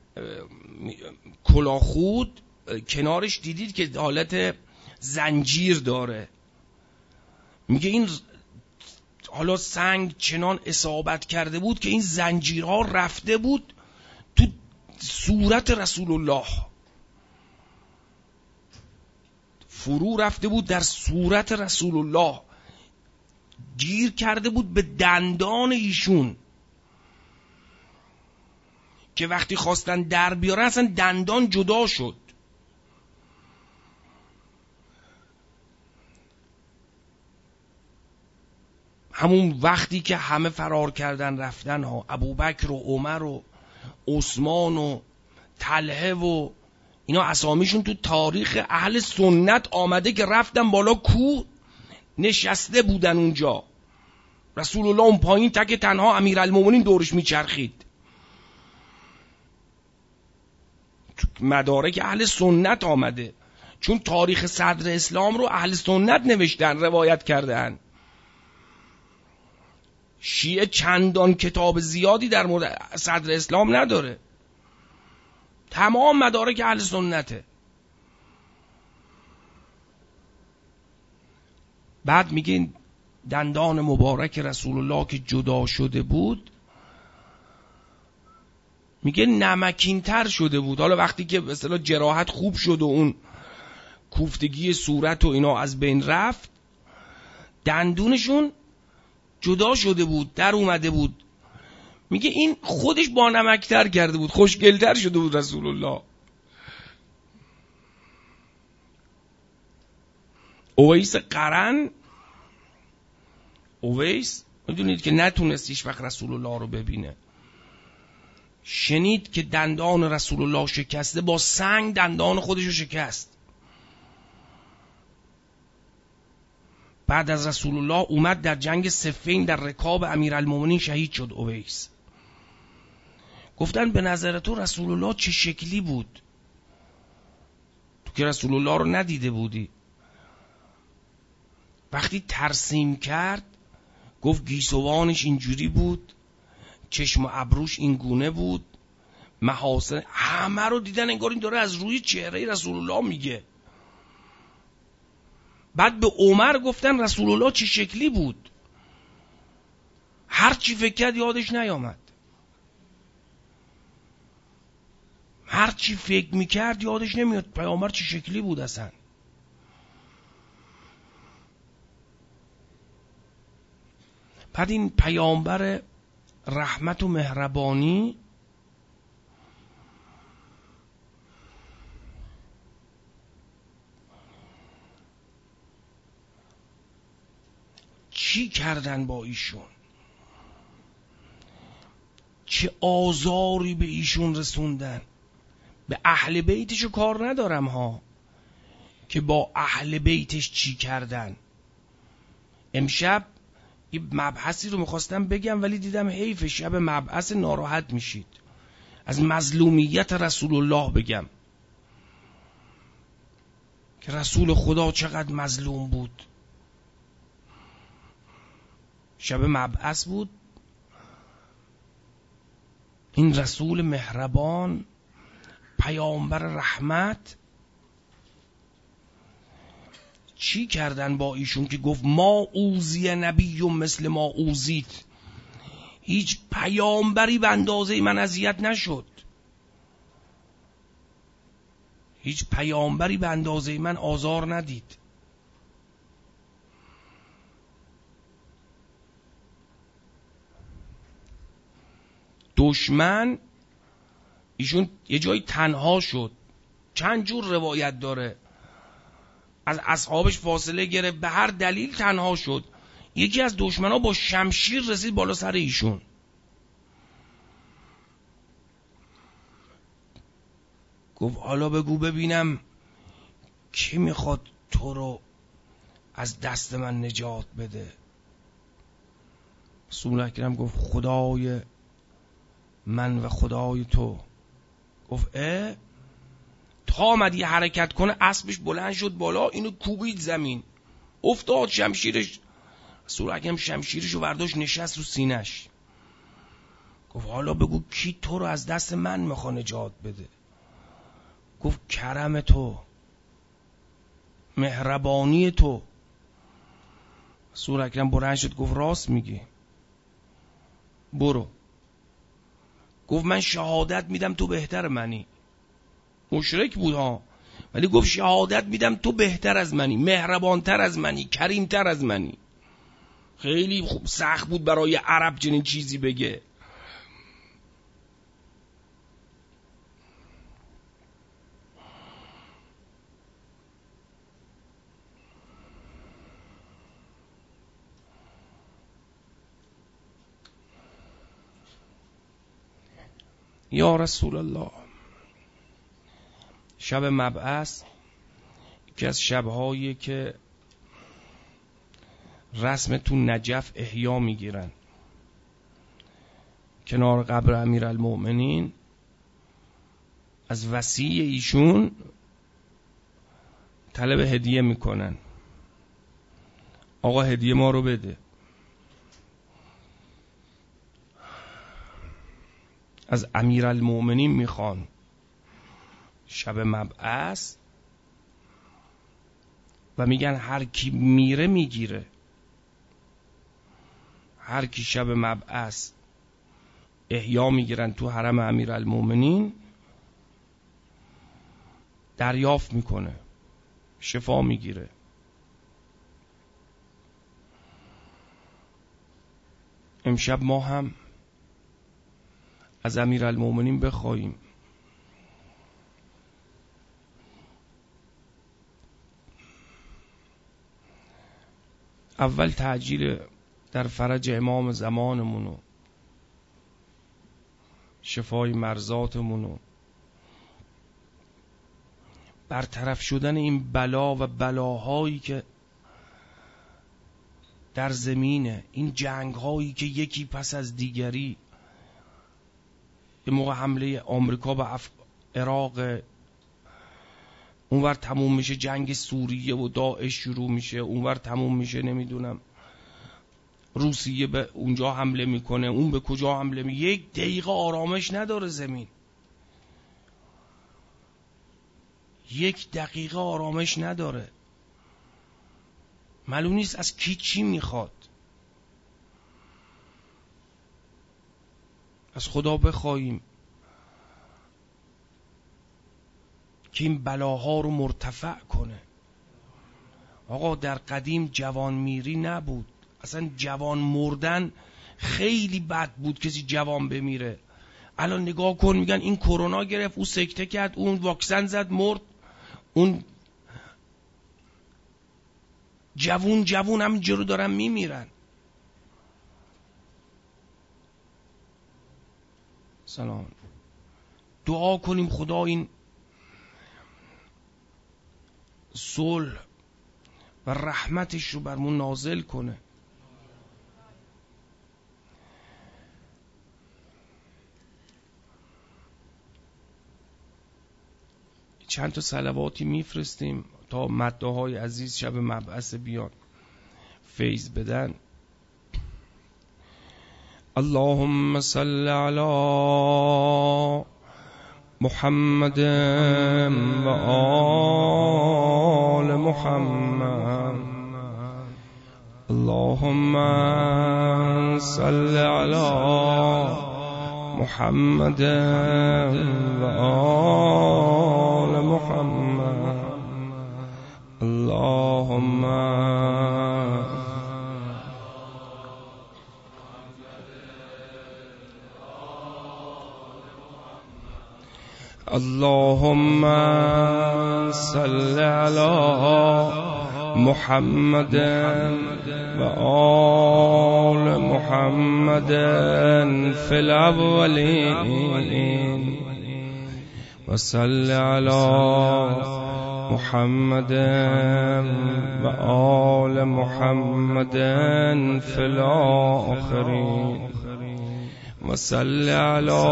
کلاخود کنارش دیدید که حالت زنجیر داره. میگه این حالا سنگ چنان اصابت کرده بود که این زنجیرها رفته بود تو صورت رسول الله، فرو رفته بود در صورت رسول الله، گیر کرده بود به دندان ایشون، که وقتی خواستن در بیارن اصلا دندان جدا شد. همون وقتی که همه فرار کردن رفتن ها، ابوبکر و عمر و عثمان و طلحه و اینا اسامیشون تو تاریخ اهل سنت آمده که رفتن بالا کوه نشسته بودن اونجا، رسول الله اون پایین تک تنها امیرالمومنین دورش میچرخید. تو مدارک اهل سنت آمده، چون تاریخ صدر اسلام رو اهل سنت نوشتن، روایت کردن. شیعه چندان کتاب زیادی در مورد صدر اسلام نداره، تمام مدارک اهل سنته. بعد میگه دندان مبارک رسول الله که جدا شده بود، میگه نمکین تر شده بود. حالا وقتی که به اصطلاح جراحت خوب شد و اون کوفتگی صورت و اینا از بین رفت، دندونشون جدا شده بود، در اومده بود. میگه این خودش با نمکتر کرده بود، خوشگلتر شده بود رسول الله. اویس قرن، اویس میدونید که نتونست هیچ وقت رسول الله رو ببینه. شنید که دندان رسول الله شکسته، با سنگ دندان خودش رو شکست. بعد از رسول الله اومد در جنگ صفین در رکاب امیرالمومنین شهید شد اویس. گفتن به نظر تو رسول الله چه شکلی بود؟ تو که رسول الله رو ندیده بودی. وقتی ترسیم کرد گفت گیسوانش اینجوری بود، چشم و ابروش این گونه بود، محاسن همه رو دیدن، انگار این داره از روی چهره رسول الله میگه. بعد به عمر گفتن رسول الله چه شکلی بود؟ هر چی فکر کرد یادش نیامد، هر چی فکر میکرد یادش نمیاد پیامبر چه شکلی بود اصلا. بعد این پیامبر رحمت و مهربانی چی کردن با ایشون؟ چه آزاری به ایشون رسوندن؟ به اهل بیتشو کار ندارم ها که با اهل بیتش چی کردن. امشب یه مبحثی رو میخواستم بگم ولی دیدم حیف شب مبحث ناراحت میشید. از مظلومیت رسول الله بگم که رسول خدا چقدر مظلوم بود. شب مبعث بود. این رسول مهربان، پیامبر رحمت، چی کردن با ایشون که گفت ما اوذی نبی مثل ما اوذیت؟ هیچ پیامبری به اندازه من اذیت نشد، هیچ پیامبری به اندازه من آزار ندید. دشمن ایشون یه جایی تنها شد، چند جور روایت داره، از اصحابش فاصله گرفت، به هر دلیل تنها شد. یکی از دشمنها با شمشیر رسید بالا سر ایشون، گفت حالا بگو ببینم کی میخواد تو رو از دست من نجات بده. رسول اکرم گفت خدای من و خدای تو. گفت تا آمد یه حرکت کنه اسبش بلند شد بالا، اینو کوبید زمین، افتاد شمشیرش. رسول اکرم شمشیرشو برداشت نشست رو سینش، گفت حالا بگو کی تو رو از دست من میخواد نجات بده. گفت کرم تو، مهربانی تو. رسول اکرم بلند شد گفت راست میگی، برو. گفت من شهادت میدم تو بهتر منی. مشرک بود ها، ولی گفت شهادت میدم تو بهتر از منی، مهربانتر از منی، کریمتر از منی. خیلی خوب سخت بود برای عرب چنین چیزی بگه. یا رسول الله، شب مبعث یکی از شبهایی که رسم تو نجف احیا میگیرن، کنار قبر امیرالمومنین، از وصی ایشون طلب هدیه میکنن، آقا هدیه ما رو بده. از امیرالمومنین میخوان شب مبعث و میگن هر کی میره میگیره. هر کی شب مبعث احیا میگیرن تو حرم امیرالمومنین دریافت میکنه، شفا میگیره. امشب ما هم از امیرالمومنین بخواهیم اول تعجیل در فرج امام زمانمونو، شفای مرضاتمونو، برطرف شدن این بلا و بلاهایی که در زمینه، این جنگ هایی که یکی پس از دیگری، یه موقع حمله آمریکا به عراق، اونور تموم میشه جنگ سوریه و داعش شروع میشه، اونور تموم میشه نمیدونم روسیه به اونجا حمله میکنه، اون به کجا حمله میکنه، یک دقیقه آرامش نداره زمین، یک دقیقه آرامش نداره. معلوم نیست از کی چی میخواد. از خدا بخواهیم که این بلاها رو مرتفع کنه. آقا در قدیم جوان میری نبود، اصلا جوان مردن خیلی بد بود کسی جوان بمیره. الان نگاه کن، میگن این کرونا گرفت، اون سکته کرد، اون واکسن زد مرد، اون جوون همینجورو دارن میمیرن. سلام. دعا کنیم خدا این صلح و رحمتش رو برمون نازل کنه. چند تا صلواتی میفرستیم تا مداهای عزیز شب مبعث بیان فیض بدن. اللهم صل علی محمد و آل محمد. اللهم صل علی محمد و آل محمد. اللهم اللهم صل على محمد و آل محمد في الأولين و صل على محمد و آل محمد في الآخرين و صل على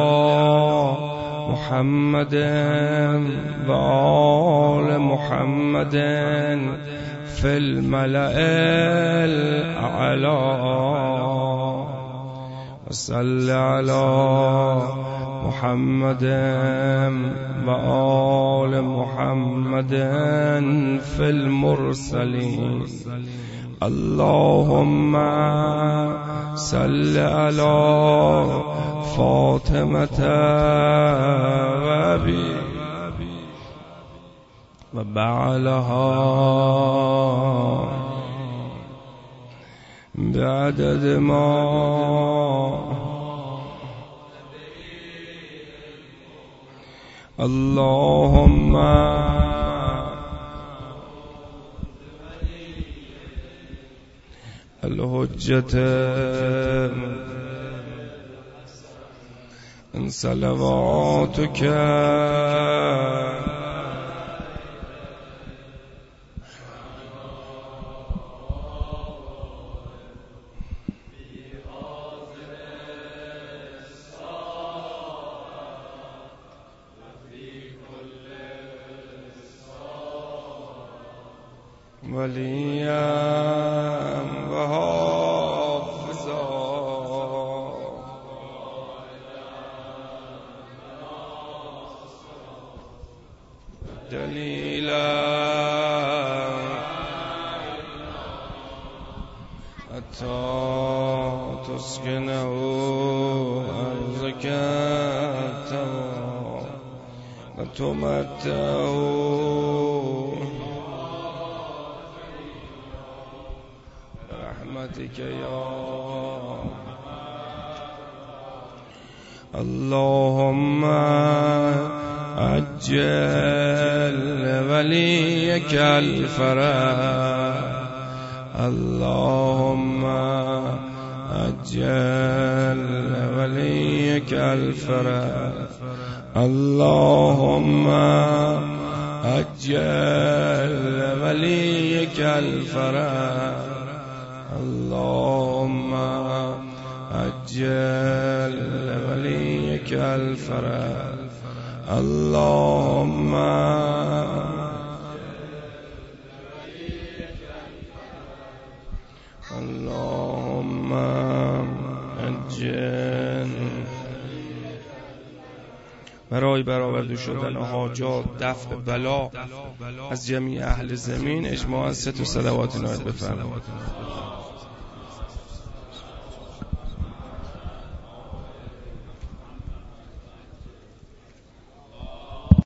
محمد و آل محمد في الملأ الأعلى و صل على محمد و آل محمد في المرسلين. اللهم صل على فاطمة وأبي وبعلها بعدد ما اللهم الحجة ان صلواتك وليا وحافظا دليلا حتى تسكنه أرضك وتمتعه برحمتك يا اللهم عجل وليك الفرج اللهم عجل وليك الفرج اللهم عجل وليك الفرج اللهم عجل وليك الفرج اللهم عجل برای برآورده شدن حاجات، دفع بلا از جمیع اهل زمین اجماعاً 3 صلوات عنایت بفرمایید.